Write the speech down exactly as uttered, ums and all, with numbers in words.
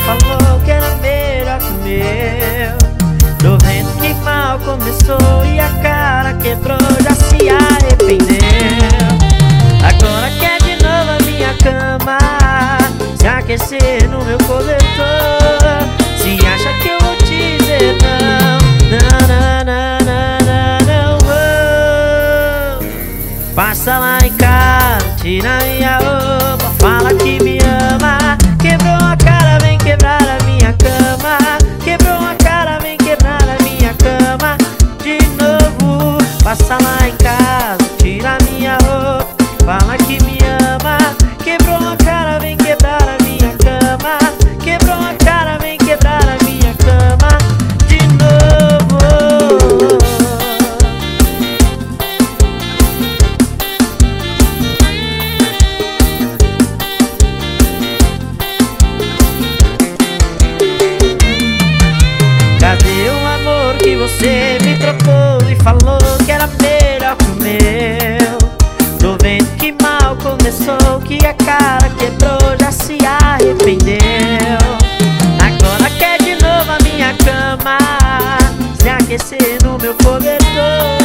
falou que era melhor que o meu. Tô vendo que mal começou e a cara quebrou, já se arrependeu. Agora quer de novo a minha cama, se aquecer no meu cobertor. Se acha que eu vou te dizer não, não, não, não, não, não, vou. Passa lá em casa, tira minha roupa, fala que me ama. Quebrou a cara, vem quebrar a minha cama. Quebrou a cara, vem quebrar a minha cama de novo. Passa lá em casa, tira minha roupa, fala que me ama. Quebrou a cara, vem quebrar a minha cama. Quebrou a cara, vem quebrar a minha cama de novo. Cadê o amor que você me trocou e falou que era melhor que o meu? Tô vendo que mal começou, que a cara quebrou, já se arrependeu. Agora quer de novo a minha cama, se aquecer no meu cobertor.